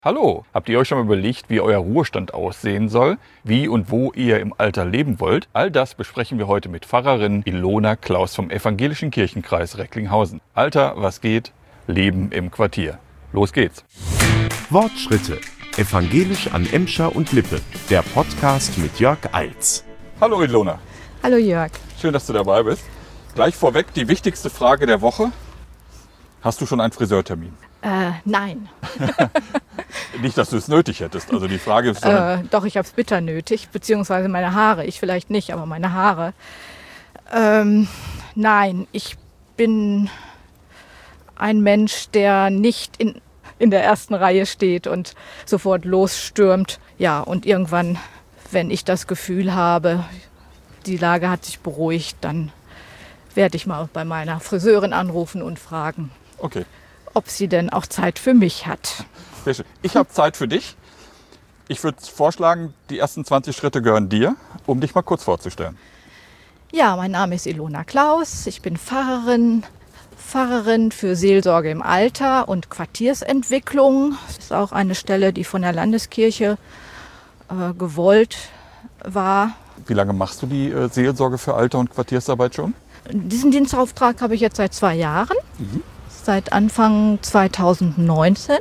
Hallo, habt ihr euch schon mal überlegt, wie euer Ruhestand aussehen soll? Wie und wo ihr im Alter leben wollt? All das besprechen wir heute mit Pfarrerin Ilona Klaus vom Evangelischen Kirchenkreis Recklinghausen. Alter, was geht? Leben im Quartier. Los geht's. Wortschritte. Evangelisch an Emscher und Lippe. Der Podcast mit Jörg Eils. Hallo Ilona. Hallo Jörg. Schön, dass du dabei bist. Gleich vorweg die wichtigste Frage der Woche. Hast du schon einen Friseurtermin? Nein. Nicht, dass du es nötig hättest. Also die Frage ist... Doch, ich habe es bitter nötig, beziehungsweise meine Haare. Ich vielleicht nicht, aber meine Haare. Nein, ich bin ein Mensch, der nicht in der ersten Reihe steht und sofort losstürmt. Ja, und irgendwann, wenn ich das Gefühl habe, die Lage hat sich beruhigt, dann werde ich mal bei meiner Friseurin anrufen und fragen, Okay. ob sie denn auch Zeit für mich hat. Sehr schön. Ich habe Zeit für dich. Ich würde vorschlagen, die ersten 20 Schritte gehören dir, um dich mal kurz vorzustellen. Ja, mein Name ist Ilona Klaus. Ich bin Pfarrerin für Seelsorge im Alter und Quartiersentwicklung. Das ist auch eine Stelle, die von der Landeskirche gewollt war. Wie lange machst du die Seelsorge für Alter- und Quartiersarbeit schon? Diesen Dienstauftrag habe ich jetzt seit 2 Jahren, seit Anfang 2019.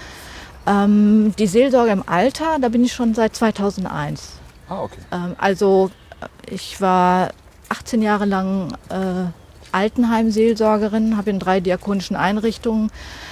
Die Seelsorge im Alter, da bin ich schon seit 2001. Ah, okay. Also ich war 18 Jahre lang Altenheimseelsorgerin, habe in 3 diakonischen Einrichtungen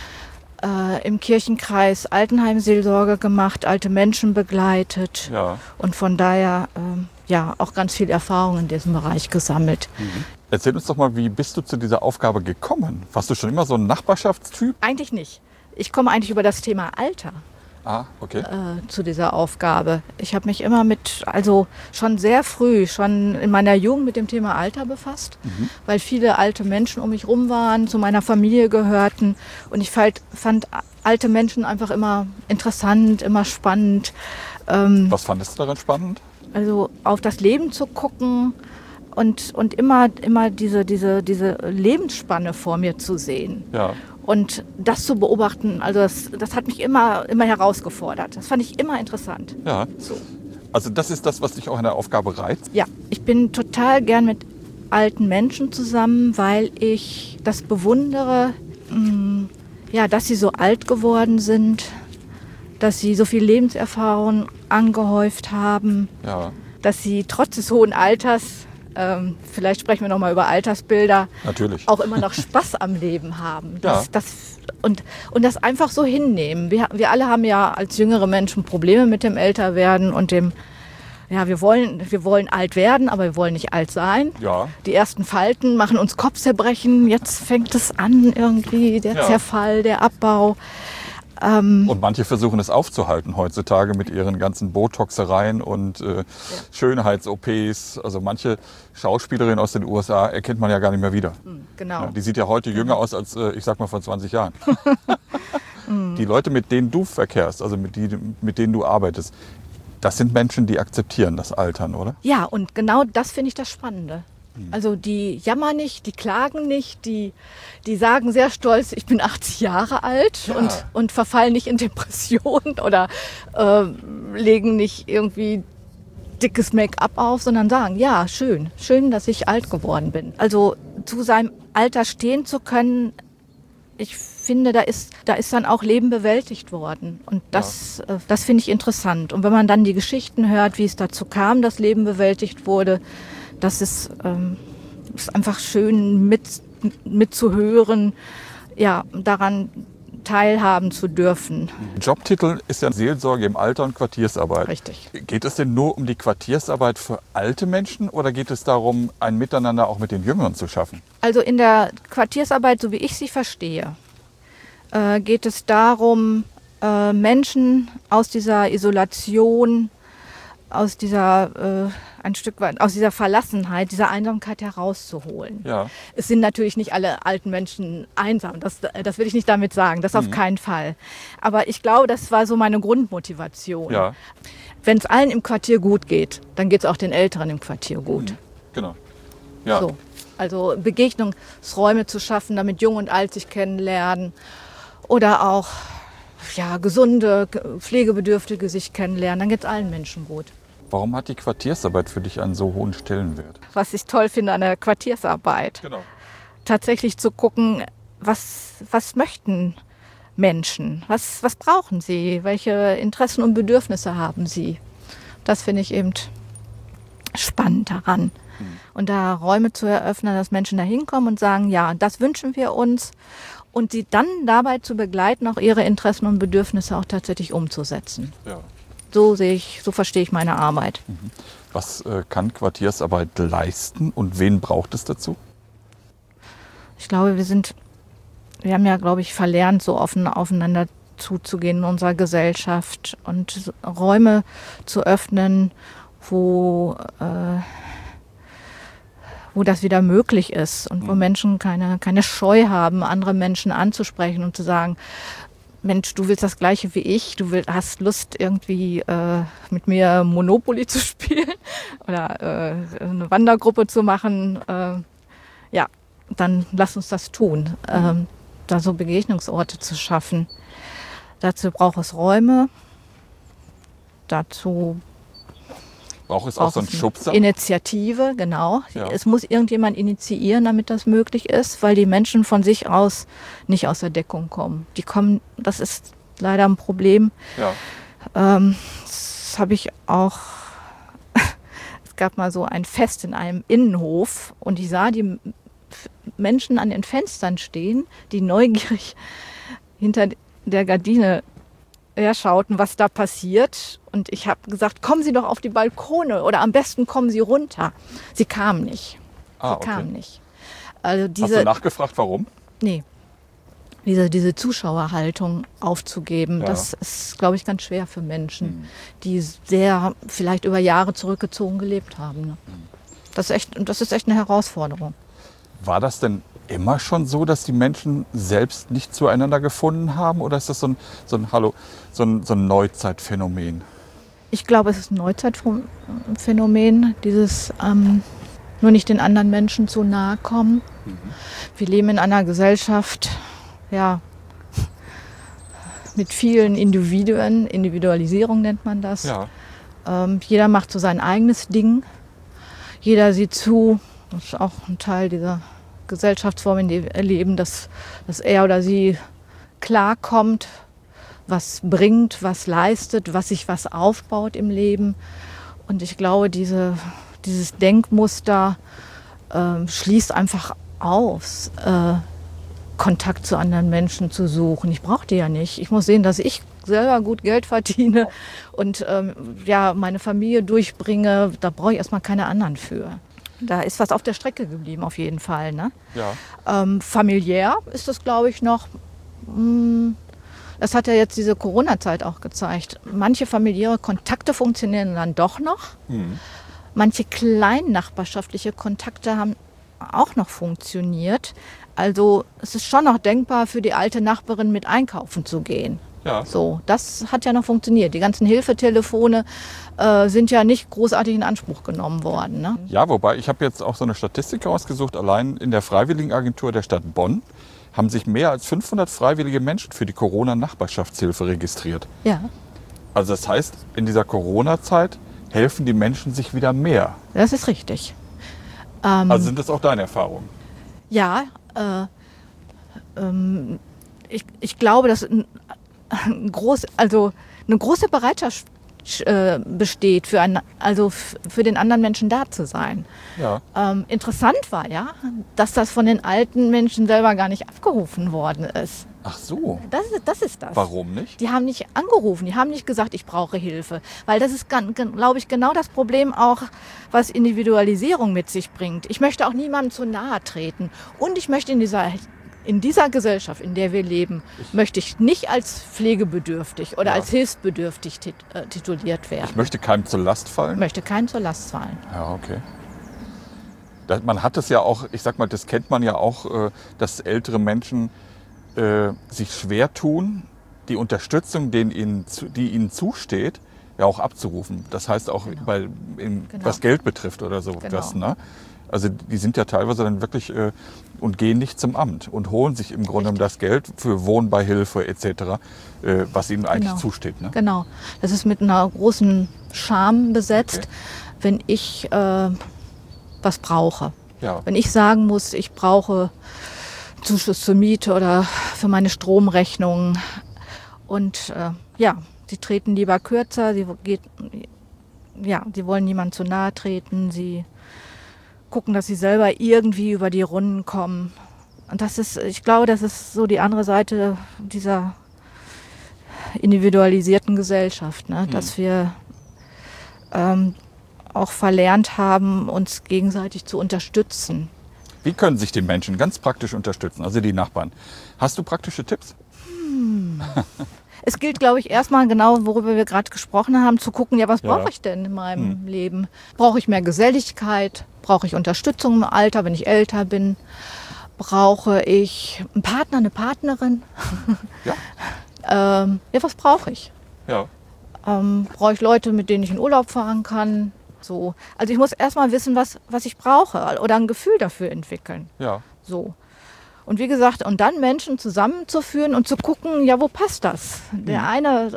im Kirchenkreis Altenheimseelsorge gemacht, alte Menschen begleitet Ja. und von daher auch ganz viel Erfahrung in diesem Bereich gesammelt. Erzähl uns doch mal, wie bist du zu dieser Aufgabe gekommen? Warst du schon immer so ein Nachbarschaftstyp? Eigentlich nicht. Ich komme eigentlich über das Thema Alter Ah, okay. zu dieser Aufgabe. Ich habe mich immer schon sehr früh, schon in meiner Jugend mit dem Thema Alter befasst, weil viele alte Menschen um mich rum waren, zu meiner Familie gehörten und ich fand alte Menschen einfach immer interessant, immer spannend. Was fandest du daran spannend? Also auf das Leben zu gucken und immer diese Lebensspanne vor mir zu sehen. Ja. Und das zu beobachten, also das hat mich immer herausgefordert. Das fand ich immer interessant. Ja. So. Also das ist das, was dich auch in der Aufgabe reizt? Ja, ich bin total gern mit alten Menschen zusammen, weil ich das bewundere, dass sie so alt geworden sind, dass sie so viel Lebenserfahrung angehäuft haben, Ja. dass sie trotz des hohen Alters, vielleicht sprechen wir noch mal über Altersbilder, Natürlich. auch immer noch Spaß am Leben haben. Ja. Und das einfach so hinnehmen. Wir alle haben ja als jüngere Menschen Probleme mit dem Älterwerden und wir wollen alt werden, aber wir wollen nicht alt sein. Ja. Die ersten Falten machen uns Kopfzerbrechen. Jetzt fängt es an irgendwie, der Ja. Zerfall, der Abbau. Und manche versuchen es aufzuhalten heutzutage mit ihren ganzen Botoxereien und Schönheits-OPs. Also manche Schauspielerin aus den USA erkennt man ja gar nicht mehr wieder. Genau. Ja, die sieht ja heute jünger aus als, ich sag mal, vor 20 Jahren. Die Leute, mit denen du verkehrst, also mit denen du arbeitest, das sind Menschen, die akzeptieren das Altern, oder? Ja, und genau das finde ich das Spannende. Also die jammern nicht, die klagen nicht, die sagen sehr stolz, ich bin 80 Jahre alt Ja. und verfallen nicht in Depressionen oder legen nicht irgendwie dickes Make-up auf, sondern sagen, ja, schön, dass ich alt geworden bin. Also zu seinem Alter stehen zu können, ich finde, da ist dann auch Leben bewältigt worden. Und das finde ich interessant. Und wenn man dann die Geschichten hört, wie es dazu kam, dass Leben bewältigt wurde, das ist einfach schön mitzuhören, ja, daran teilhaben zu dürfen. Jobtitel ist ja Seelsorge im Alter- und Quartiersarbeit. Richtig. Geht es denn nur um die Quartiersarbeit für alte Menschen oder geht es darum, ein Miteinander auch mit den Jüngeren zu schaffen? Also in der Quartiersarbeit, so wie ich sie verstehe, geht es darum, Menschen aus dieser Isolation, aus dieser ein Stück weit aus dieser Verlassenheit, dieser Einsamkeit herauszuholen. Ja. Es sind natürlich nicht alle alten Menschen einsam, das will ich nicht damit sagen, das auf keinen Fall. Aber ich glaube, das war so meine Grundmotivation. Ja. Wenn es allen im Quartier gut geht, dann geht es auch den Älteren im Quartier gut. Genau. Ja. So. Also Begegnungsräume zu schaffen, damit Jung und Alt sich kennenlernen oder auch gesunde, Pflegebedürftige sich kennenlernen, dann geht es allen Menschen gut. Warum hat die Quartiersarbeit für dich einen so hohen Stellenwert? Was ich toll finde an der Quartiersarbeit, Genau. tatsächlich zu gucken, was möchten Menschen, was brauchen sie, welche Interessen und Bedürfnisse haben sie. Das finde ich eben spannend daran. Und da Räume zu eröffnen, dass Menschen da hinkommen und sagen, ja, das wünschen wir uns. Und sie dann dabei zu begleiten, auch ihre Interessen und Bedürfnisse auch tatsächlich umzusetzen. Ja. So verstehe ich meine Arbeit. Was kann Quartiersarbeit leisten und wen braucht es dazu? Ich glaube, wir haben ja, glaube ich, verlernt, so offen aufeinander zuzugehen in unserer Gesellschaft und Räume zu öffnen, wo das wieder möglich ist und wo Menschen keine Scheu haben, andere Menschen anzusprechen und zu sagen, Mensch, du willst das Gleiche wie ich, hast Lust irgendwie mit mir Monopoly zu spielen oder eine Wandergruppe zu machen, dann lass uns das tun, da so Begegnungsorte zu schaffen. Dazu braucht es Räume, dazu Braucht es auch so einen Schubser? Initiative, genau. Ja. Es muss irgendjemand initiieren, damit das möglich ist, weil die Menschen von sich aus nicht aus der Deckung kommen. Das ist leider ein Problem. Ja. Das habe ich auch. Es gab mal so ein Fest in einem Innenhof und ich sah die Menschen an den Fenstern stehen, die neugierig hinter der Gardine schauten, was da passiert. Und ich habe gesagt, kommen Sie doch auf die Balkone oder am besten kommen Sie runter. Sie kamen nicht. Kamen nicht. Also Hast du nachgefragt, warum? Nee. Diese Zuschauerhaltung aufzugeben, das ist, glaube ich, ganz schwer für Menschen, die sehr vielleicht über Jahre zurückgezogen gelebt haben. Ne? Das ist echt eine Herausforderung. War das denn immer schon so, dass die Menschen selbst nicht zueinander gefunden haben? Oder ist das so ein Neuzeitphänomen? Ich glaube, es ist ein Neuzeitphänomen, dieses nur nicht den anderen Menschen zu nahe kommen. Wir leben in einer Gesellschaft, mit vielen Individuen, Individualisierung nennt man das. Ja. Jeder macht so sein eigenes Ding. Jeder sieht zu, das ist auch ein Teil dieser Gesellschaftsform, in der wir leben, dass er oder sie klarkommt, was bringt, was leistet, was sich was aufbaut im Leben. Und ich glaube, dieses Denkmuster schließt einfach aus, Kontakt zu anderen Menschen zu suchen. Ich brauche die ja nicht. Ich muss sehen, dass ich selber gut Geld verdiene und meine Familie durchbringe. Da brauche ich erstmal keine anderen für. Da ist was auf der Strecke geblieben, auf jeden Fall. Ne? Ja. Familiär ist das, glaube ich, noch. Das hat ja jetzt diese Corona-Zeit auch gezeigt. Manche familiäre Kontakte funktionieren dann doch noch. Manche kleinen nachbarschaftliche Kontakte haben auch noch funktioniert. Also es ist schon noch denkbar, für die alte Nachbarin mit einkaufen zu gehen. Ja. So, das hat ja noch funktioniert. Die ganzen Hilfetelefone sind ja nicht großartig in Anspruch genommen worden. Ne? Ja, wobei ich habe jetzt auch so eine Statistik rausgesucht. Allein in der Freiwilligenagentur der Stadt Bonn haben sich mehr als 500 freiwillige Menschen für die Corona-Nachbarschaftshilfe registriert. Ja. Also das heißt, in dieser Corona-Zeit helfen die Menschen sich wieder mehr. Das ist richtig. Also sind das auch deine Erfahrungen? Ja, ich glaube, dass eine große Bereitschaft besteht, für den anderen Menschen da zu sein. Ja. Interessant war ja, dass das von den alten Menschen selber gar nicht abgerufen worden ist. Ach so. Das ist das. Warum nicht? Die haben nicht angerufen, die haben nicht gesagt, ich brauche Hilfe. Weil das ist, glaube ich, genau das Problem auch, was Individualisierung mit sich bringt. Ich möchte auch niemandem zu nahe treten. Und ich möchte in dieser Gesellschaft, in der wir leben, möchte ich nicht als pflegebedürftig oder als hilfsbedürftig tituliert werden. Ich möchte keinem zur Last fallen? Ich möchte keinem zur Last fallen. Ja, okay. Man hat es ja auch, ich sag mal, das kennt man ja auch, dass ältere Menschen sich schwer tun, die Unterstützung, die ihnen zusteht, ja auch abzurufen. Das heißt auch, was Geld betrifft oder so. Genau. Das, ne? Also die sind ja teilweise dann wirklich und gehen nicht zum Amt und holen sich im Grunde genommen das Geld für Wohnbeihilfe etc., was ihnen eigentlich zusteht. Ne? Genau. Das ist mit einer großen Scham besetzt, wenn ich was brauche. Ja. Wenn ich sagen muss, ich brauche Zuschuss zur Miete oder für meine Stromrechnung. Und sie treten lieber kürzer, sie wollen niemandem zu nahe treten, sie gucken, dass sie selber irgendwie über die Runden kommen. Und ich glaube, das ist so die andere Seite dieser individualisierten Gesellschaft, ne? Dass wir auch verlernt haben, uns gegenseitig zu unterstützen. Wie können sich die Menschen ganz praktisch unterstützen, also die Nachbarn? Hast du praktische Tipps? Es gilt, glaube ich, erstmal genau, worüber wir gerade gesprochen haben, zu gucken, was brauche ich denn in meinem Leben? Brauche ich mehr Geselligkeit? Brauche ich Unterstützung im Alter, wenn ich älter bin? Brauche ich einen Partner, eine Partnerin? Was brauche ich? Ja. Brauche ich Leute, mit denen ich in Urlaub fahren kann? So. Also ich muss erstmal wissen, was ich brauche oder ein Gefühl dafür entwickeln. Ja. So. Und wie gesagt, und dann Menschen zusammenzuführen und zu gucken, wo passt das? Der eine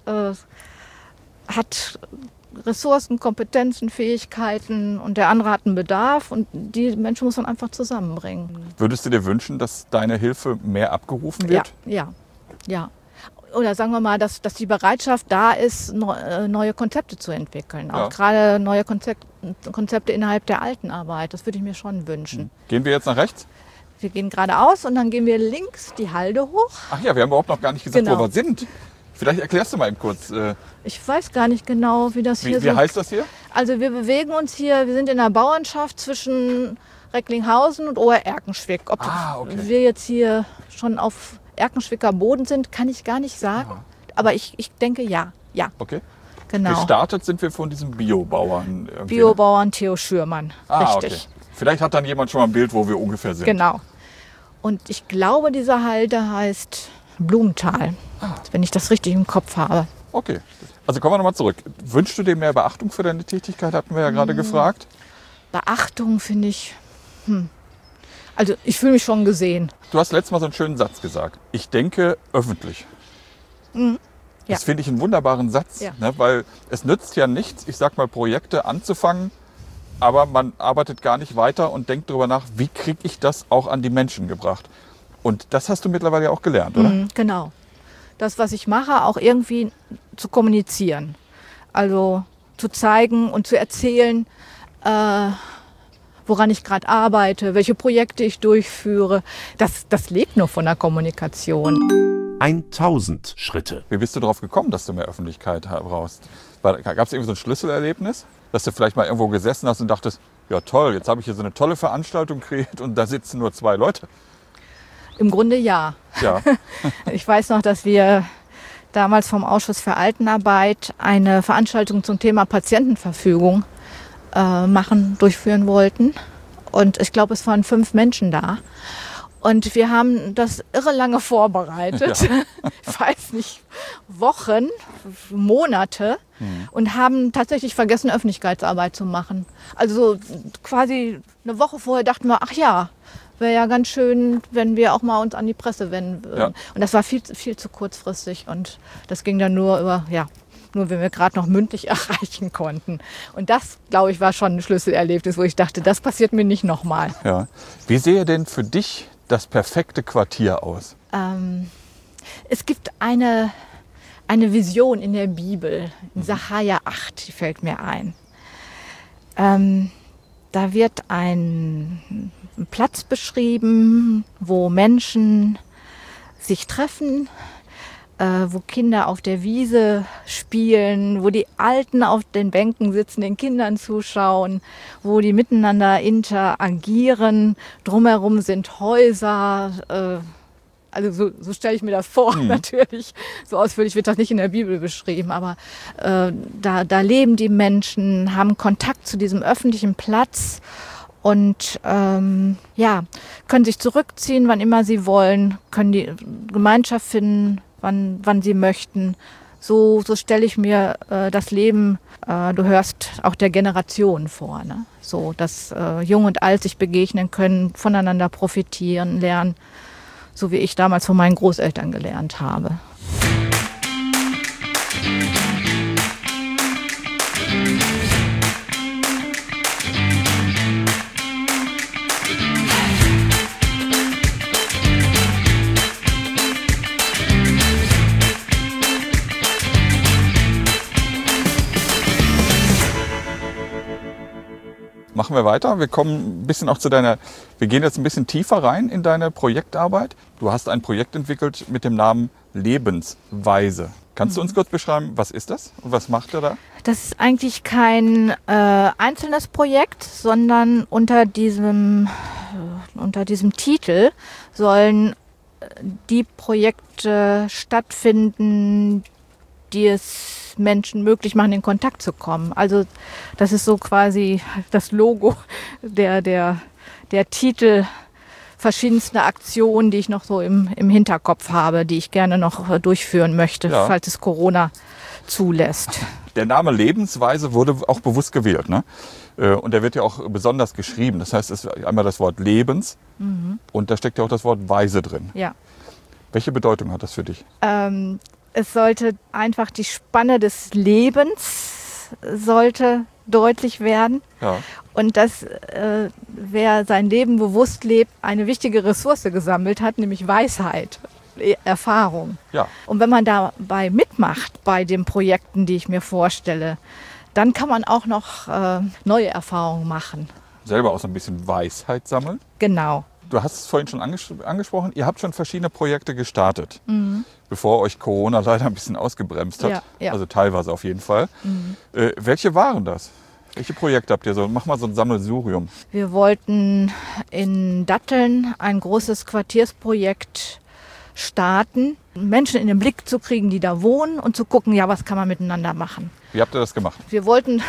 hat Ressourcen, Kompetenzen, Fähigkeiten und der andere hat einen Bedarf und die Menschen muss man einfach zusammenbringen. Würdest du dir wünschen, dass deine Hilfe mehr abgerufen wird? Ja. Oder sagen wir mal, dass die Bereitschaft da ist, neue Konzepte zu entwickeln. Auch gerade neue Konzepte innerhalb der alten Arbeit. Das würde ich mir schon wünschen. Gehen wir jetzt nach rechts? Wir gehen geradeaus und dann gehen wir links die Halde hoch. Ach ja, wir haben überhaupt noch gar nicht gesagt, wo wir sind. Vielleicht erklärst du mal eben kurz. Ich weiß gar nicht genau, wie das hier Wie heißt das hier? Also wir bewegen uns hier, wir sind in der Bauernschaft zwischen Recklinghausen und Ober-Erkenschwick. Ob wir jetzt hier schon auf Erkenschwicker Boden sind, kann ich gar nicht sagen. Aber ich denke ja. Okay. Genau. Gestartet sind wir von diesem Biobauern. Biobauern Theo Schürmann. Richtig. Okay. Vielleicht hat dann jemand schon mal ein Bild, wo wir ungefähr sind. Genau. Und ich glaube, diese Halde heißt Blumenthal, wenn ich das richtig im Kopf habe. Okay. Also kommen wir nochmal zurück. Wünschst du dir mehr Beachtung für deine Tätigkeit, hatten wir ja gerade gefragt. Beachtung finde ich... Also ich fühle mich schon gesehen. Du hast letztes Mal so einen schönen Satz gesagt. Ich denke öffentlich. Das finde ich einen wunderbaren Satz, ne? Weil es nützt ja nichts, ich sag mal, Projekte anzufangen, aber man arbeitet gar nicht weiter und denkt darüber nach, wie kriege ich das auch an die Menschen gebracht. Und das hast du mittlerweile ja auch gelernt, oder? Genau. Das, was ich mache, auch irgendwie zu kommunizieren. Also zu zeigen und zu erzählen, woran ich gerade arbeite, welche Projekte ich durchführe. Das lebt nur von der Kommunikation. 1000 Schritte. Wie bist du darauf gekommen, dass du mehr Öffentlichkeit brauchst? Gab es irgendwie so ein Schlüsselerlebnis, dass du vielleicht mal irgendwo gesessen hast und dachtest, ja toll, jetzt habe ich hier so eine tolle Veranstaltung kreiert und da sitzen nur 2 Leute? Im Grunde ja. Ich weiß noch, dass wir damals vom Ausschuss für Altenarbeit eine Veranstaltung zum Thema Patientenverfügung durchführen wollten. Und ich glaube, es waren 5 Menschen da. Und wir haben das irre lange vorbereitet. Ich weiß nicht, Wochen, Monate. Und haben tatsächlich vergessen, Öffentlichkeitsarbeit zu machen. Also quasi eine Woche vorher dachten wir, ach ja, wäre ja ganz schön, wenn wir auch mal uns an die Presse wenden würden. Und das war viel zu kurzfristig. Und das ging dann nur wenn wir gerade noch mündlich erreichen konnten. Und das, glaube ich, war schon ein Schlüsselerlebnis, wo ich dachte, das passiert mir nicht nochmal. Ja. Wie sehe denn für dich das perfekte Quartier aus? Es gibt eine Vision in der Bibel, in Sacharja 8, die fällt mir ein. Da wird ein Platz beschrieben, wo Menschen sich treffen, wo Kinder auf der Wiese spielen, wo die Alten auf den Bänken sitzen, den Kindern zuschauen, wo die miteinander interagieren. Drumherum sind Häuser. Also so stelle ich mir das vor, natürlich. So ausführlich wird das nicht in der Bibel beschrieben, aber da leben die Menschen, haben Kontakt zu diesem öffentlichen Platz und können sich zurückziehen, wann immer sie wollen, können die Gemeinschaft finden, wann sie möchten, So stelle ich mir das Leben, du hörst auch der Generation vor, ne? So, dass Jung und Alt sich begegnen können, voneinander profitieren, lernen, so wie ich damals von meinen Großeltern gelernt habe. Machen wir weiter. Wir kommen ein bisschen auch wir gehen jetzt ein bisschen tiefer rein in deine Projektarbeit. Du hast ein Projekt entwickelt mit dem Namen Lebensweise. Kannst du uns kurz beschreiben, was ist das und was macht ihr da? Das ist eigentlich kein einzelnes Projekt, sondern unter diesem Titel sollen die Projekte stattfinden, die es Menschen möglich machen, in Kontakt zu kommen. Also das ist so quasi das Logo, der Titel verschiedenster Aktionen, die ich noch so im Hinterkopf habe, die ich gerne noch durchführen möchte, falls es Corona zulässt. Der Name Lebensweise wurde auch bewusst gewählt, ne? Und der wird ja auch besonders geschrieben. Das heißt, es ist einmal das Wort Lebens und da steckt ja auch das Wort Weise drin. Ja. Welche Bedeutung hat das für dich? Es sollte einfach die Spanne des Lebens sollte deutlich werden. Ja. Und dass wer sein Leben bewusst lebt, eine wichtige Ressource gesammelt hat, nämlich Weisheit, Erfahrung. Ja. Und wenn man dabei mitmacht bei den Projekten, die ich mir vorstelle, dann kann man auch noch neue Erfahrungen machen. Selber auch so ein bisschen Weisheit sammeln? Genau. Du hast es vorhin schon angesprochen, ihr habt schon verschiedene Projekte gestartet, bevor euch Corona leider ein bisschen ausgebremst hat. Ja. Also teilweise auf jeden Fall. Welche waren das? Welche Projekte habt ihr so? Mach mal so ein Sammelsurium. Wir wollten in Datteln ein großes Quartiersprojekt starten, Menschen in den Blick zu kriegen, die da wohnen und zu gucken, ja, was kann man miteinander machen. Wie habt ihr das gemacht? Wir wollten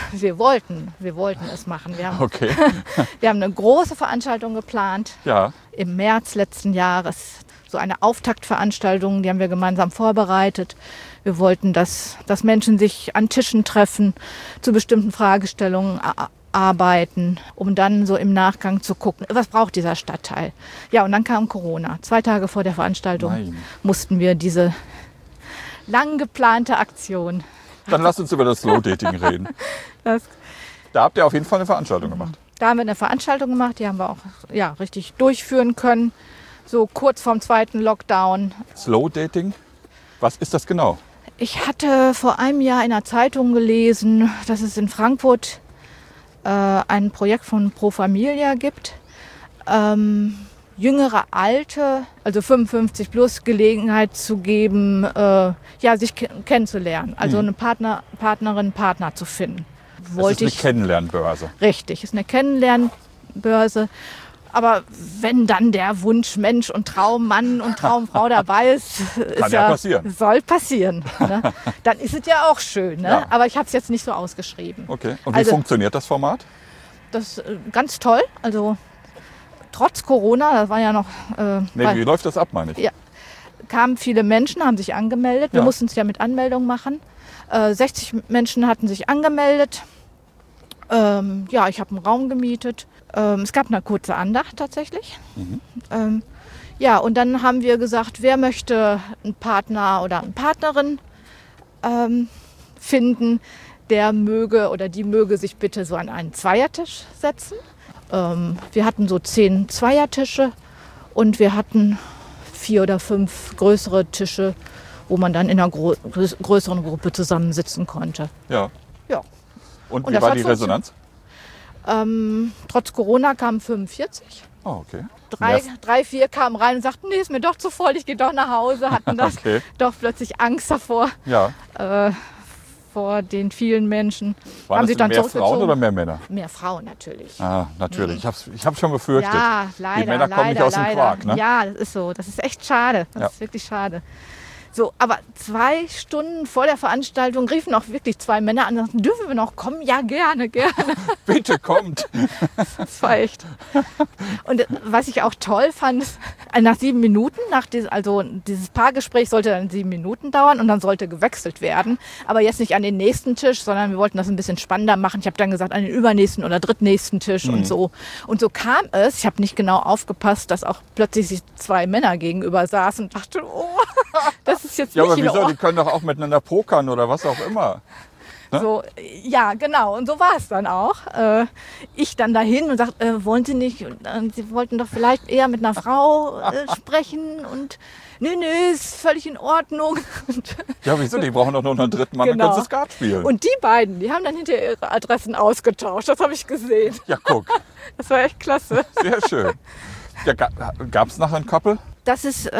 es machen. Wir haben eine große Veranstaltung geplant, im März letzten Jahres. So eine Auftaktveranstaltung, die haben wir gemeinsam vorbereitet. Wir wollten, dass Menschen sich an Tischen treffen, zu bestimmten Fragestellungen arbeiten, um dann so im Nachgang zu gucken, was braucht dieser Stadtteil. Ja, und dann kam Corona. 2 Tage vor der Veranstaltung mussten wir diese lang geplante Aktion. Dann lass uns über das Slow Dating reden. Da habt ihr auf jeden Fall eine Veranstaltung gemacht. Da haben wir eine Veranstaltung gemacht, die haben wir auch richtig durchführen können. So kurz vorm 2. Lockdown. Slow Dating, was ist das genau? Ich hatte vor einem Jahr in einer Zeitung gelesen, dass es in Frankfurt ein Projekt von Pro Familia gibt. Jüngere Alte, also 55 plus, Gelegenheit zu geben, sich kennenzulernen. Also eine Partnerin, Partner zu finden. Das ist eine Kennenlernbörse. Richtig, ist eine Kennenlernbörse. Aber wenn dann der Wunschmensch und Traummann und Traumfrau dabei ist, soll passieren. Ne? Dann ist es ja auch schön. Ne? Ja. Aber ich habe es jetzt nicht so ausgeschrieben. Okay. Und wie funktioniert das Format? Das ist ganz toll. Also trotz Corona, das war ja noch... wie läuft das ab, meine ich? Ja, kamen viele Menschen, haben sich angemeldet. Wir mussten es ja mit Anmeldung machen. 60 Menschen hatten sich angemeldet. Ich habe einen Raum gemietet. Es gab eine kurze Andacht tatsächlich. Und dann haben wir gesagt, wer möchte einen Partner oder eine Partnerin finden, der möge oder die möge sich bitte so an einen Zweiertisch setzen. Wir hatten so 10 Zweiertische und wir hatten 4 oder 5 größere Tische, wo man dann in einer größeren Gruppe zusammensitzen konnte. Ja. Und wie war die Resonanz? Trotz Corona kamen 45. Oh, okay. 3, 4 kamen rein und sagten, nee, ist mir doch zu voll, ich gehe doch nach Hause. Hatten das doch plötzlich Angst davor, vor den vielen Menschen. Waren das mehr Frauen oder mehr Männer? Mehr Frauen natürlich. Ah, natürlich. Ich habe schon befürchtet. Ja, leider. Die Männer kommen nicht aus dem Quark, ne? Ja, das ist so. Das ist echt schade. Das ist wirklich schade. So, aber 2 Stunden vor der Veranstaltung riefen auch wirklich 2 Männer an und sagten, dürfen wir noch kommen? Ja, gerne. Bitte kommt. Das war echt. Und was ich auch toll fand, nach 7 Minuten, dieses Paargespräch sollte dann 7 Minuten dauern und dann sollte gewechselt werden. Aber jetzt nicht an den nächsten Tisch, sondern wir wollten das ein bisschen spannender machen. Ich habe dann gesagt, an den übernächsten oder drittnächsten Tisch und so. Und so kam es, ich habe nicht genau aufgepasst, dass auch plötzlich sich 2 Männer gegenüber saßen und dachte, oh, das ist jetzt Ja, nicht aber in wieso? Ordnung. Die können doch auch miteinander pokern oder was auch immer. So, ja, genau. Und so war es dann auch. Ich dann dahin und sagte, wollen Sie nicht, Sie wollten doch vielleicht eher mit einer Frau sprechen und nee, ist völlig in Ordnung. Und, Ja, wieso? Die brauchen doch noch einen dritten Mann, dann können sie Skat spielen. Und die beiden, die haben dann hinterher ihre Adressen ausgetauscht. Das habe ich gesehen. Ja, guck. Das war echt klasse. Sehr schön. Ja, gab es nachher ein Couple? Das ist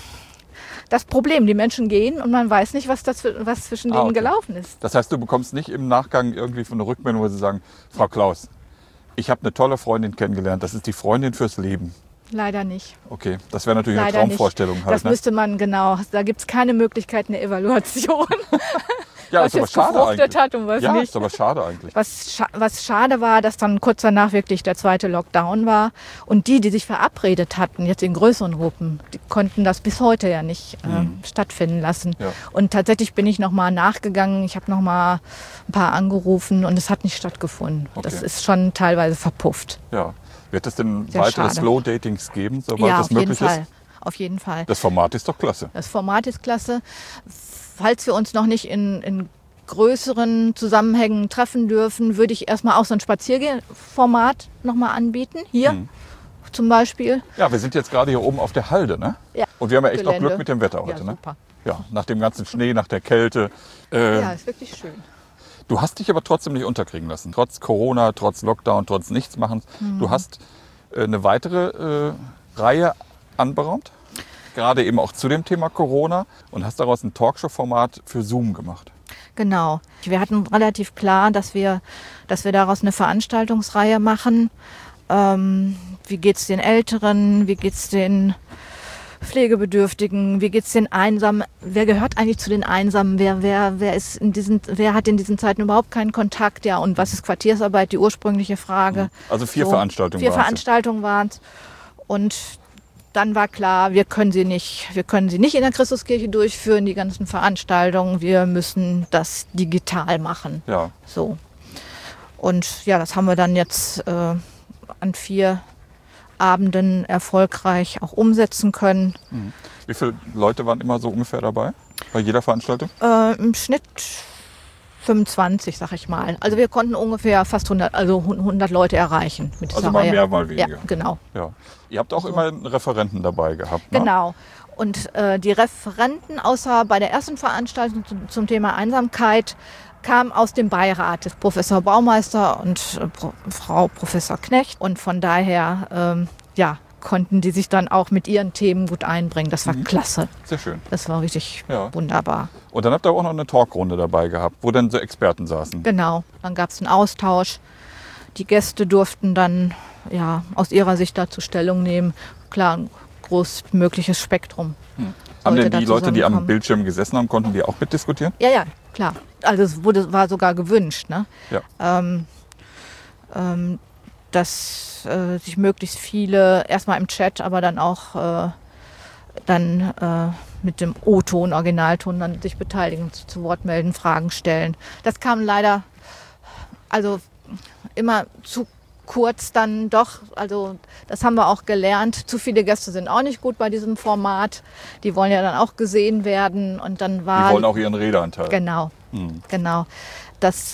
das Problem. Die Menschen gehen und man weiß nicht, was zwischen denen gelaufen ist. Das heißt, du bekommst nicht im Nachgang irgendwie von einer Rückmeldung, wo sie sagen, Frau Klaus, ich habe eine tolle Freundin kennengelernt, das ist die Freundin fürs Leben. Leider nicht. Okay, das wäre natürlich Leider eine Traumvorstellung. nicht. Halt, Das müsste man, genau, da gibt es keine Möglichkeit, eine Evaluation. Ja, was ist aber jetzt schade gefruchtet eigentlich. hat und was Ja, nicht. ist aber schade eigentlich. Was schade war, dass dann kurz danach wirklich der zweite Lockdown war. Und die sich verabredet hatten, jetzt in größeren Gruppen, die konnten das bis heute ja nicht stattfinden lassen. Ja. Und tatsächlich bin ich nochmal nachgegangen. Ich habe nochmal ein paar angerufen und es hat nicht stattgefunden. Okay. Das ist schon teilweise verpufft. Ja. Wird es denn Sehr weitere schade. Slow-Datings geben, sobald Ja, das auf jeden möglich Fall. ist? Auf jeden Fall. Das Format ist doch klasse. Das Format ist klasse. Falls wir uns noch nicht in größeren Zusammenhängen treffen dürfen, würde ich erstmal auch so ein Spaziergehformat nochmal anbieten. Hier zum Beispiel. Ja, wir sind jetzt gerade hier oben auf der Halde, ne? Ja. Und wir haben ja echt auch Gelände. Glück mit dem Wetter heute, Ja, ne? super. Ja, nach dem ganzen Schnee, nach der Kälte. Ja, ist wirklich schön. Du hast dich aber trotzdem nicht unterkriegen lassen. Trotz Corona, trotz Lockdown, trotz Nichtsmachens. Du hast eine weitere Reihe anberaumt, gerade eben auch zu dem Thema Corona, und hast daraus ein Talkshow-Format für Zoom gemacht. Genau. Wir hatten relativ klar, dass wir daraus eine Veranstaltungsreihe machen. Wie geht's den Älteren? Wie geht's den Pflegebedürftigen? Wie geht's den Einsamen? Wer gehört eigentlich zu den Einsamen? Wer hat in diesen Zeiten überhaupt keinen Kontakt? Ja, und was ist Quartiersarbeit? Die ursprüngliche Frage. Also 4 Veranstaltungen 4 waren's. Veranstaltungen waren es. Und dann war klar, wir können sie nicht in der Christuskirche durchführen, die ganzen Veranstaltungen. Wir müssen das digital machen. Ja. So. Und ja, das haben wir dann jetzt an 4 Abenden erfolgreich auch umsetzen können. Wie viele Leute waren immer so ungefähr dabei bei jeder Veranstaltung? Im Schnitt 25, sag ich mal. Also wir konnten ungefähr fast 100 Leute erreichen mit dieser Also mal Reihe. mehr, mal weniger. Ja, genau. Ja. Ihr habt auch immer einen Referenten dabei gehabt, ne? Genau. Und die Referenten, außer bei der ersten Veranstaltung zum Thema Einsamkeit, kamen aus dem Beirat des Professor Baumeister und Frau Professor Knecht. Und von daher konnten die sich dann auch mit ihren Themen gut einbringen. Das war klasse. Sehr schön. Das war richtig Ja. wunderbar. Und dann habt ihr auch noch eine Talkrunde dabei gehabt, wo dann so Experten saßen. Genau. Dann gab es einen Austausch. Die Gäste durften dann aus ihrer Sicht dazu Stellung nehmen. Klar, ein großmögliches Spektrum. Haben sollte denn die da Leute, die am zusammenkommen. Bildschirm gesessen haben, konnten die auch mitdiskutieren? Ja, klar. Also es war sogar gewünscht, ne? Ja. Dass sich möglichst viele erstmal im Chat, aber dann auch mit dem O-Ton, Originalton dann sich beteiligen, zu Wort melden, Fragen stellen. Das kam leider immer zu kurz dann doch. Also das haben wir auch gelernt. Zu viele Gäste sind auch nicht gut bei diesem Format. Die wollen ja dann auch gesehen werden und dann war Die wollen auch ihren Redeanteil. Genau. Das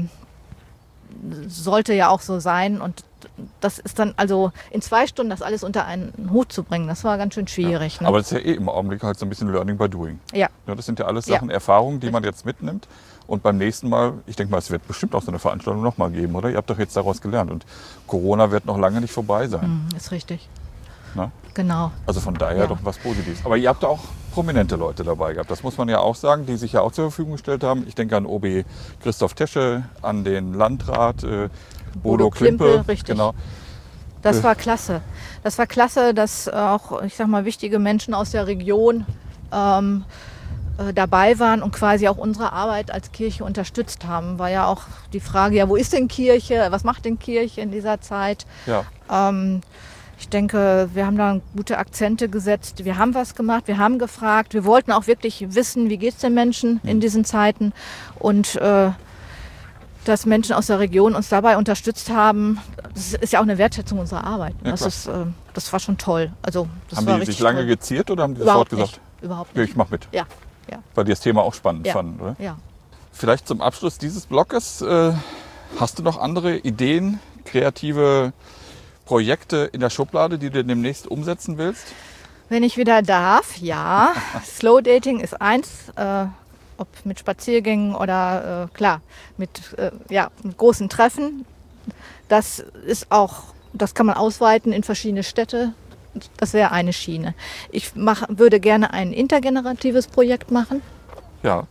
sollte ja auch so sein und das ist dann also in 2 Stunden das alles unter einen Hut zu bringen, das war ganz schön schwierig. Ne? Aber das ist ja im Augenblick halt so ein bisschen Learning by Doing. Ja. Ja, das sind ja alles Sachen, Erfahrungen, die man jetzt mitnimmt. Und beim nächsten Mal, ich denke mal, es wird bestimmt auch so eine Veranstaltung nochmal geben, oder? Ihr habt doch jetzt daraus gelernt. Und Corona wird noch lange nicht vorbei sein. Ist richtig. Na? Genau. Also von daher doch was Positives. Aber ihr habt auch prominente Leute dabei gehabt. Das muss man ja auch sagen, die sich ja auch zur Verfügung gestellt haben. Ich denke an OB Christoph Tesche, an den Landrat Bodo Klimpel. Richtig. Genau. Das war klasse. Das war klasse, dass auch, ich sag mal, wichtige Menschen aus der Region dabei waren und quasi auch unsere Arbeit als Kirche unterstützt haben. War ja auch die Frage, ja, wo ist denn Kirche? Was macht denn Kirche in dieser Zeit? Ja. Ich denke, wir haben da gute Akzente gesetzt. Wir haben was gemacht, wir haben gefragt. Wir wollten auch wirklich wissen, wie geht es den Menschen in diesen Zeiten. Und dass Menschen aus der Region uns dabei unterstützt haben, das ist ja auch eine Wertschätzung unserer Arbeit. Ja, das war schon toll. Also, das haben war die richtig sich lange toll. geziert oder haben die Überhaupt sofort gesagt, nicht. Überhaupt ja, nicht. ich mach mit? Ja. Weil die das Thema auch spannend Ja. fanden, oder? Ja. Vielleicht zum Abschluss dieses Blockes, hast du noch andere Ideen, kreative Projekte in der Schublade, die du demnächst umsetzen willst? Wenn ich wieder darf, ja. Slow Dating ist eins, ob mit Spaziergängen oder klar, mit großen Treffen. Das ist auch, das kann man ausweiten in verschiedene Städte. Das wäre eine Schiene. Ich würde gerne ein intergeneratives Projekt machen. Ja.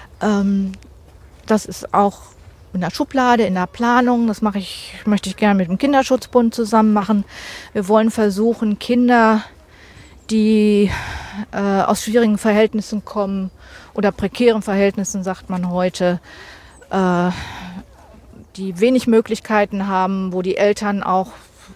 Das ist auch in der Schublade, in der Planung. Das möchte ich gerne mit dem Kinderschutzbund zusammen machen. Wir wollen versuchen, Kinder, die aus schwierigen Verhältnissen kommen oder prekären Verhältnissen, sagt man heute, die wenig Möglichkeiten haben, wo die Eltern auch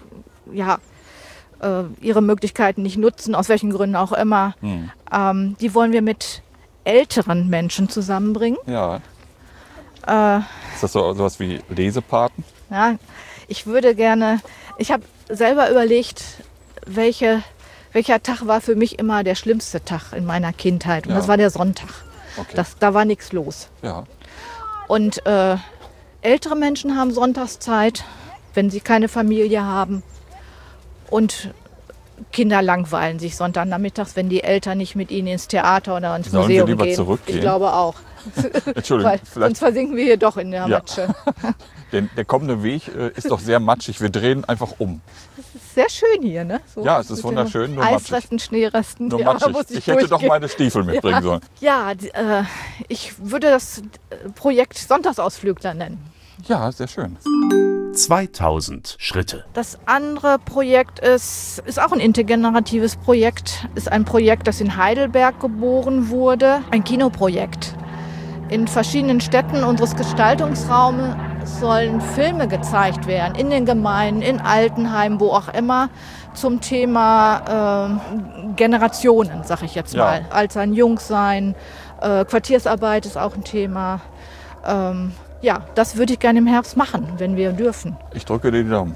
ihre Möglichkeiten nicht nutzen, aus welchen Gründen auch immer. Die wollen wir mit älteren Menschen zusammenbringen. Ja. Ist das sowas wie Lesepaten? Ja, ich habe selber überlegt, welcher Tag war für mich immer der schlimmste Tag in meiner Kindheit. Und das war der Sonntag. Okay. Da war nichts los. Ja. Und ältere Menschen haben Sonntagszeit, wenn sie keine Familie haben. Und Kinder langweilen sich Sonntagnachmittags, wenn die Eltern nicht mit ihnen ins Theater oder ins Sollen Museum sie lieber gehen. zurückgehen? Ich glaube auch. Entschuldigung, Weil vielleicht. sonst versinken wir hier doch in der Matsche. Der kommende Weg ist doch sehr matschig. Wir drehen einfach um. Sehr schön hier, ne? So Ja, es ist mit wunderschön, den nur matschig. Eisresten, Schneeresten. Nur Ja, matschig. muss Ich hätte doch durchgehen. meine Stiefel mitbringen sollen. Ja, ich würde das Projekt Sonntagsausflügler nennen. Ja, sehr schön. 2000 Schritte. Das andere Projekt ist auch ein intergeneratives Projekt. Ist ein Projekt, das in Heidelberg geboren wurde. Ein Kinoprojekt. In verschiedenen Städten unseres Gestaltungsraumes sollen Filme gezeigt werden. In den Gemeinden, in Altenheimen, wo auch immer. Zum Thema Generationen, sag ich jetzt mal. Alt sein, jung sein. Quartiersarbeit ist auch ein Thema. Ja, das würde ich gerne im Herbst machen, wenn wir dürfen. Ich drücke dir die Daumen.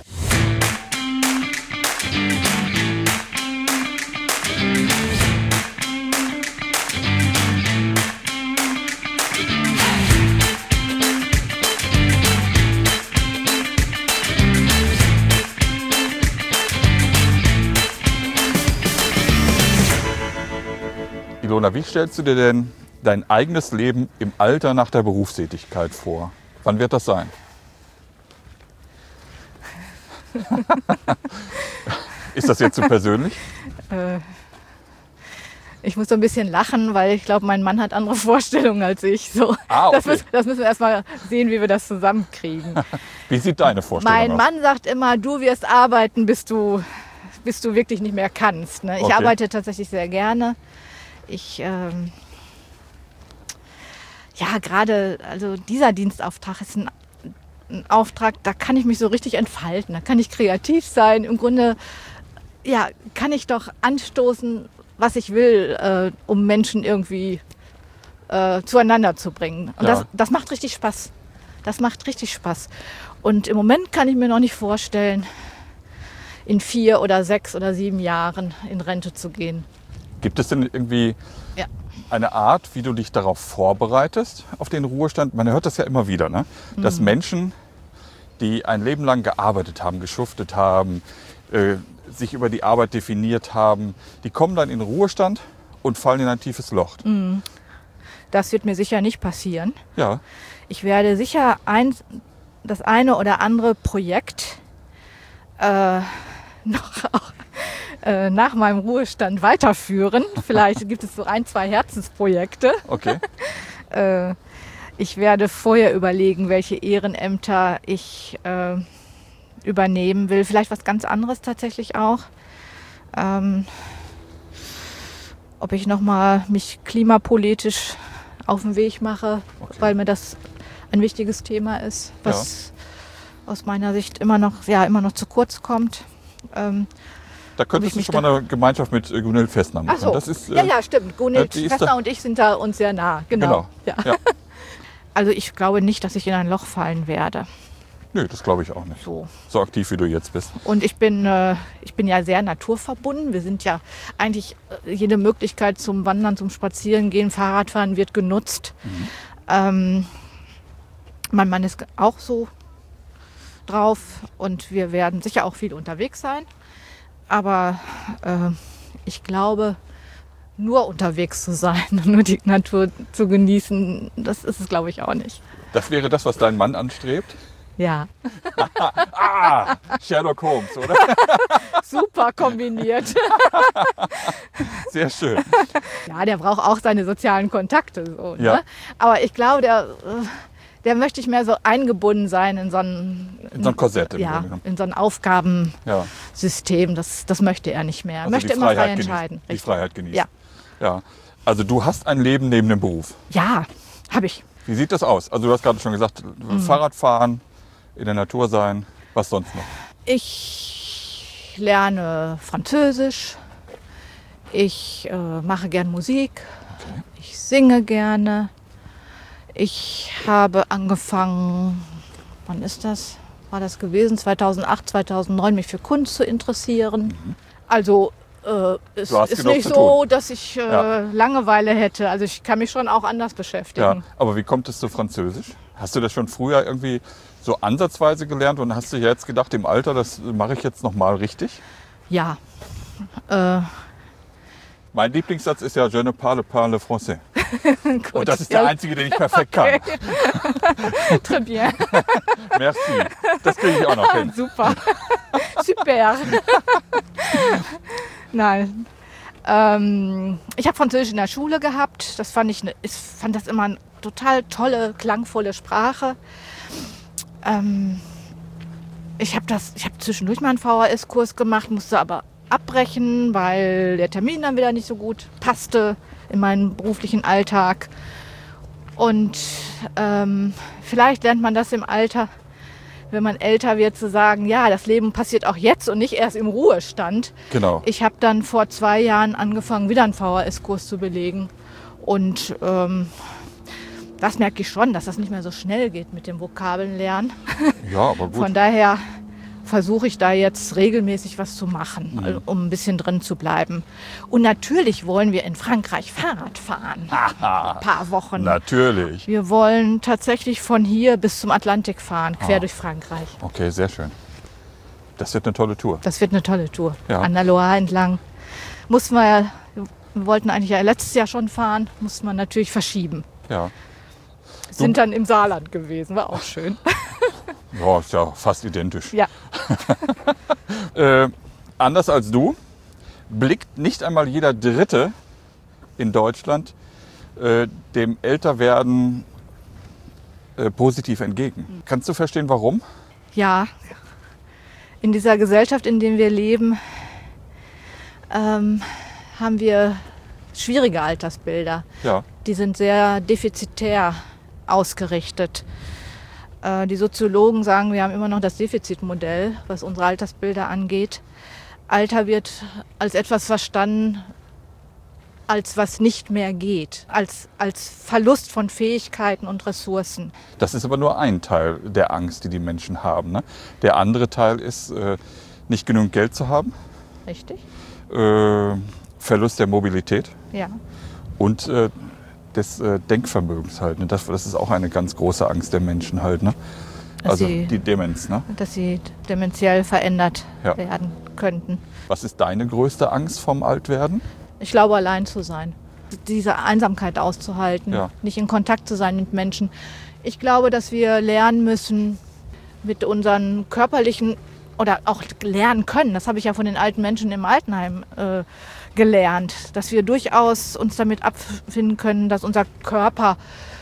Ilona, wie stellst du dir denn dein eigenes Leben im Alter nach der Berufstätigkeit vor? Wann wird das sein? Ist das jetzt zu persönlich? Ich muss so ein bisschen lachen, weil ich glaube, mein Mann hat andere Vorstellungen als ich. So. Okay. Das müssen wir erst mal sehen, wie wir das zusammenkriegen. Wie sieht deine Vorstellung Mein aus? Mann sagt immer, du wirst arbeiten, bis du wirklich nicht mehr kannst. Ne? Ich Okay. arbeite tatsächlich sehr gerne. Gerade, also dieser Dienstauftrag ist ein Auftrag, da kann ich mich so richtig entfalten, da kann ich kreativ sein. Im Grunde, ja, kann ich doch anstoßen, was ich will, um Menschen irgendwie zueinander zu bringen. Und Ja. das macht richtig Spaß. Das macht richtig Spaß. Und im Moment kann ich mir noch nicht vorstellen, in 4 oder 6 oder 7 Jahren in Rente zu gehen. Gibt es denn irgendwie Ja. eine Art, wie du dich darauf vorbereitest, auf den Ruhestand? Man hört das ja immer wieder, ne? Dass Menschen, die ein Leben lang gearbeitet haben, geschuftet haben, sich über die Arbeit definiert haben, die kommen dann in den Ruhestand und fallen in ein tiefes Loch. Das wird mir sicher nicht passieren. Ja, Ich werde sicher das eine oder andere Projekt noch auch nach meinem Ruhestand weiterführen. Vielleicht gibt es so 1, 2 Herzensprojekte. okay. Ich werde vorher überlegen, welche Ehrenämter ich übernehmen will. Vielleicht was ganz anderes tatsächlich auch. ob ich nochmal mich klimapolitisch auf den Weg mache, weil mir das ein wichtiges Thema ist, was aus meiner Sicht immer noch zu kurz kommt. Da könntest du schon mal eine Gemeinschaft mit Gunhild Festner machen. Ach so. Das ist, ja, stimmt. Gunhild Festner und ich sind da uns sehr nah. Genau. Ja. Also ich glaube nicht, dass ich in ein Loch fallen werde. Nö, das glaube ich auch nicht. So aktiv, wie du jetzt bist. Und ich bin ja sehr naturverbunden. Wir sind ja eigentlich, jede Möglichkeit zum Wandern, zum Spazierengehen, Fahrradfahren wird genutzt. Mein Mann ist auch so drauf und wir werden sicher auch viel unterwegs sein. Aber ich glaube, nur unterwegs zu sein und nur die Natur zu genießen, das ist es, glaube ich, auch nicht. Das wäre das, was dein Mann anstrebt? Ja. Sherlock Holmes, oder? Super kombiniert. Sehr schön. Ja, der braucht auch seine sozialen Kontakte. So, ja. Ne? Aber ich glaube, der möchte ich mehr so eingebunden sein in so ein Korsett. In so ein Aufgabensystem. Das möchte er nicht mehr. Er möchte immer frei entscheiden. Die Freiheit genießen. Ja. Also du hast ein Leben neben dem Beruf. Ja, habe ich. Wie sieht das aus? Also du hast gerade schon gesagt, Fahrradfahren, in der Natur sein. Was sonst noch? Ich lerne Französisch. Ich mache gern Musik. Okay. Ich singe gerne. Ich habe angefangen, wann ist das? War das gewesen? 2008, 2009, mich für Kunst zu interessieren. Also es ist nicht so, dass ich Langeweile hätte. Also ich kann mich schon auch anders beschäftigen. Ja, aber wie kommt es zu Französisch? Hast du das schon früher irgendwie so ansatzweise gelernt und hast du jetzt gedacht, im Alter, das mache ich jetzt nochmal richtig? Ja. Mein Lieblingssatz ist ja, je ne parle pas le français. Und das ist der einzige, den ich perfekt kann. Très bien. Merci. Das kriege ich auch noch hin. Super. Super. Nein. Ich habe Französisch in der Schule gehabt. Ich fand das immer eine total tolle, klangvolle Sprache. Ich habe zwischendurch mal einen VHS-Kurs gemacht, musste aber abbrechen, weil der Termin dann wieder nicht so gut passte in meinen beruflichen Alltag. Und vielleicht lernt man das im Alter, wenn man älter wird, zu sagen, ja, das Leben passiert auch jetzt und nicht erst im Ruhestand. Genau. Ich habe dann vor 2 Jahren angefangen, wieder einen VHS-Kurs zu belegen. Und das merke ich schon, dass das nicht mehr so schnell geht mit dem Vokabellernen. Ja, aber gut. Von daher versuche ich da jetzt regelmäßig was zu machen, um ein bisschen drin zu bleiben. Und natürlich wollen wir in Frankreich Fahrrad fahren. Ein paar Wochen. Natürlich. Wir wollen tatsächlich von hier bis zum Atlantik fahren, quer durch Frankreich. Okay, sehr schön. Das wird eine tolle Tour. Das wird eine tolle Tour. Ja. An der Loire entlang. Wir wollten eigentlich ja letztes Jahr schon fahren, mussten wir natürlich verschieben. Ja. Sind dann im Saarland gewesen, war auch schön. Ja, ist ja fast identisch. Ja. Anders als du blickt nicht einmal jeder Dritte in Deutschland dem Älterwerden positiv entgegen. Kannst du verstehen, warum? Ja, in dieser Gesellschaft, in der wir leben, haben wir schwierige Altersbilder. Ja. Die sind sehr defizitär ausgerichtet. Die Soziologen sagen, wir haben immer noch das Defizitmodell, was unsere Altersbilder angeht. Alter wird als etwas verstanden, als was nicht mehr geht, als Verlust von Fähigkeiten und Ressourcen. Das ist aber nur ein Teil der Angst, die die Menschen haben. Ne? Der andere Teil ist, nicht genügend Geld zu haben. Richtig. Verlust der Mobilität. Ja. Und des Denkvermögens halt. Ne? Das ist auch eine ganz große Angst der Menschen halt. Ne? Also die Demenz. Ne? Dass sie dementiell verändert werden könnten. Was ist deine größte Angst vom Altwerden? Ich glaube, allein zu sein. Diese Einsamkeit auszuhalten, nicht in Kontakt zu sein mit Menschen. Ich glaube, dass wir lernen müssen, mit unseren körperlichen oder auch lernen können, das habe ich ja von den alten Menschen im Altenheim gelernt, dass wir durchaus uns damit abfinden können, dass unser Körper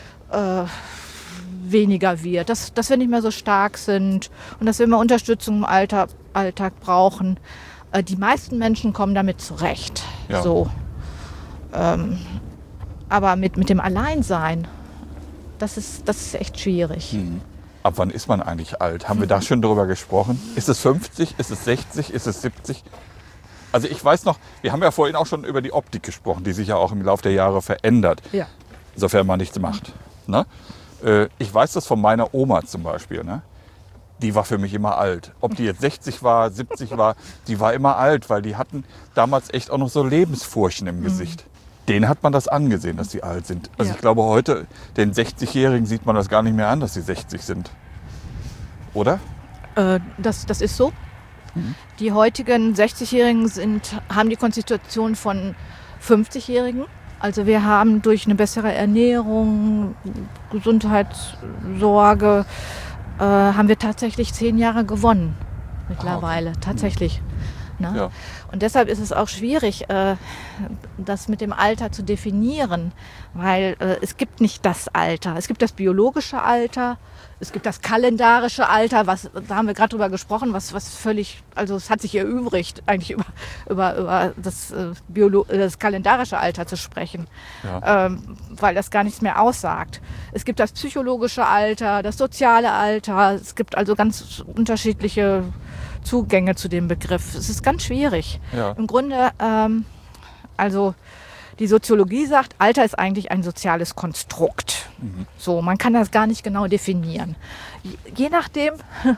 weniger wird, dass wir nicht mehr so stark sind und dass wir immer Unterstützung im Alltag brauchen. Die meisten Menschen kommen damit zurecht. Ja. So. Aber mit dem Alleinsein, das ist echt schwierig. Ab wann ist man eigentlich alt? Haben wir da schon drüber gesprochen? Ist es 50? Ist es 60? Ist es 70? Also ich weiß noch, wir haben ja vorhin auch schon über die Optik gesprochen, die sich ja auch im Laufe der Jahre verändert, Ja. sofern man nichts macht. Ne? Ich weiß das von meiner Oma zum Beispiel. Ne? Die war für mich immer alt. Ob die jetzt 60 war, 70 war, die war immer alt, weil die hatten damals echt auch noch so Lebensfurchen im Gesicht. Denen hat man das angesehen, dass sie alt sind. Also Ja. ich glaube, heute, den 60-Jährigen sieht man das gar nicht mehr an, dass sie 60 sind. Oder? Das ist so. Die heutigen 60-Jährigen haben die Konstitution von 50-Jährigen. Also wir haben durch eine bessere Ernährung, Gesundheitssorge, haben wir tatsächlich 10 Jahre gewonnen mittlerweile. Tatsächlich. Ne? Ja. Und deshalb ist es auch schwierig, das mit dem Alter zu definieren, weil es gibt nicht das Alter. Es gibt das biologische Alter, es gibt das kalendarische Alter, da haben wir gerade drüber gesprochen, was völlig, also es hat sich erübrigt, eigentlich über das kalendarische Alter zu sprechen, weil das gar nichts mehr aussagt. Es gibt das psychologische Alter, das soziale Alter, es gibt also ganz unterschiedliche Zugänge zu dem Begriff. Es ist ganz schwierig. Ja. Im Grunde, also die Soziologie sagt, Alter ist eigentlich ein soziales Konstrukt. So, man kann das gar nicht genau definieren. Je nachdem,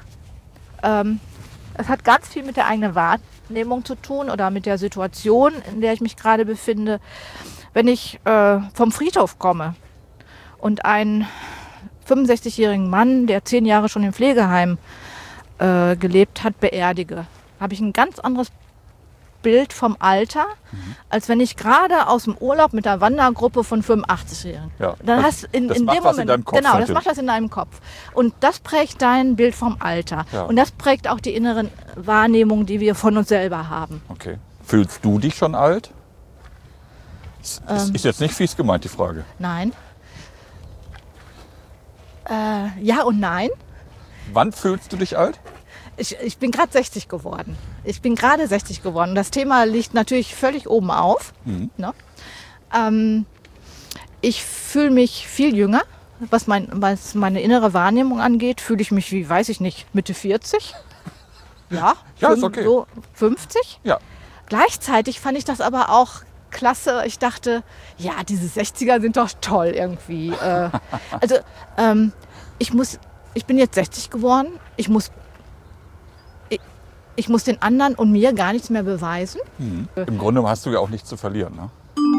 es hat ganz viel mit der eigenen Wahrnehmung zu tun oder mit der Situation, in der ich mich gerade befinde. Wenn ich vom Friedhof komme und einen 65-jährigen Mann, der 10 Jahre schon im Pflegeheim gelebt hat, beerdige, habe ich ein ganz anderes Bild vom Alter, als wenn ich gerade aus dem Urlaub mit einer Wandergruppe von 85-Jährigen. Ja. Dann hast in das dem macht was in Moment, deinem Kopf genau, das natürlich. macht das in deinem Kopf. Und das prägt dein Bild vom Alter. Ja. Und das prägt auch die inneren Wahrnehmungen, die wir von uns selber haben. Okay. Fühlst du dich schon alt? Ist jetzt nicht fies gemeint, die Frage. Nein. Ja und nein. Wann fühlst du dich alt? Ich bin gerade 60 geworden. Ich bin gerade 60 geworden. Das Thema liegt natürlich völlig oben auf. Ne? Ich fühle mich viel jünger. Was meine innere Wahrnehmung angeht, fühle ich mich wie, weiß ich nicht, Mitte 40. Ja, Ja, ist okay. So 50. Ja. Gleichzeitig fand ich das aber auch klasse. Ich dachte, ja, diese 60er sind doch toll irgendwie. Ich bin jetzt 60 geworden. Ich muss den anderen und mir gar nichts mehr beweisen. Im Grunde hast du ja auch nichts zu verlieren. Ne?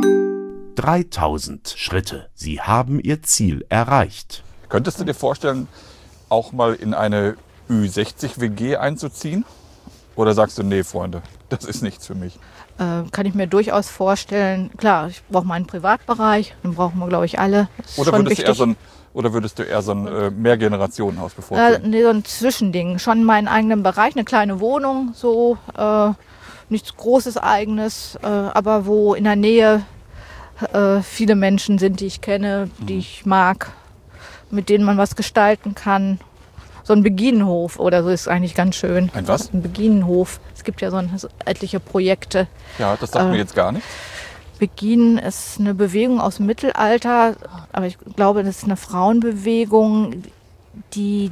3000 Schritte. Sie haben Ihr Ziel erreicht. Könntest du dir vorstellen, auch mal in eine Ü60-WG einzuziehen? Oder sagst du, nee, Freunde, das ist nichts für mich? Kann ich mir durchaus vorstellen. Klar, ich brauche meinen Privatbereich. Den brauchen wir, glaube ich, alle. Das ist Oder schon würdest du eher so ein Mehrgenerationenhaus wichtig. bevorzugen? Nee, so ein Zwischending. Schon meinen eigenen Bereich, eine kleine Wohnung, so nichts Großes Eigenes, aber wo in der Nähe viele Menschen sind, die ich kenne, die ich mag, mit denen man was gestalten kann. So ein Beginenhof oder so ist eigentlich ganz schön. Ein was? Ein Beginenhof. Es gibt ja so etliche Projekte. Ja, das sagt mir jetzt gar nicht. Begin ist eine Bewegung aus dem Mittelalter, aber ich glaube, das ist eine Frauenbewegung, die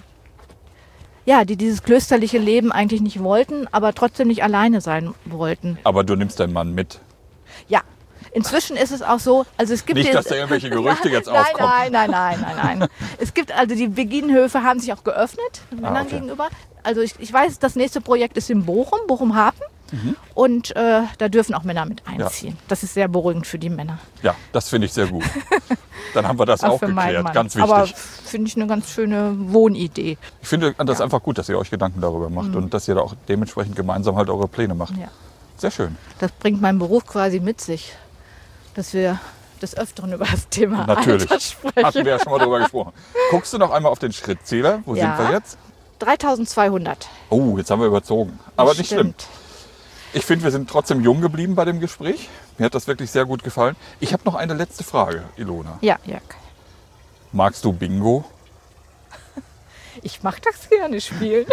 dieses klösterliche Leben eigentlich nicht wollten, aber trotzdem nicht alleine sein wollten. Aber du nimmst deinen Mann mit. Ja, inzwischen ist es auch so, also es gibt Nicht, dass da irgendwelche Gerüchte jetzt aufkommen. Nein. Es gibt also die Beginenhöfe haben sich auch geöffnet Männern okay. gegenüber. Also ich weiß, das nächste Projekt ist in Bochum-Hafen. Und da dürfen auch Männer mit einziehen. Das ist sehr beruhigend für die Männer. Ja, das finde ich sehr gut. Dann haben wir das auch für meinen geklärt. Mann. Ganz wichtig. Aber finde ich eine ganz schöne Wohnidee. Ich finde das einfach gut, dass ihr euch Gedanken darüber macht und dass ihr da auch dementsprechend gemeinsam halt eure Pläne macht. Ja. Sehr schön. Das bringt mein Beruf quasi mit sich, dass wir des Öfteren über das Thema Natürlich. Alter sprechen. Hatten wir ja schon mal drüber gesprochen. Guckst du noch einmal auf den Schrittzähler? Wo Ja. sind wir jetzt? 3200. Oh, jetzt haben wir überzogen. Aber nicht schlimm. Stimmt. Ich finde, wir sind trotzdem jung geblieben bei dem Gespräch. Mir hat das wirklich sehr gut gefallen. Ich habe noch eine letzte Frage, Ilona. Ja, Jörg. Magst du Bingo? Ich mag das gerne spielen.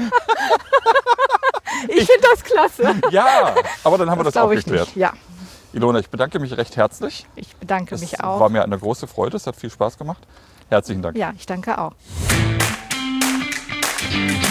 Ich finde das klasse. Ja, aber dann haben wir das auch glaube ich geklärt. nicht. Ja. Ilona, ich bedanke mich recht herzlich. Ich bedanke Es mich auch. war mir eine große Freude, es hat viel Spaß gemacht. Herzlichen Dank. Ja, ich danke auch.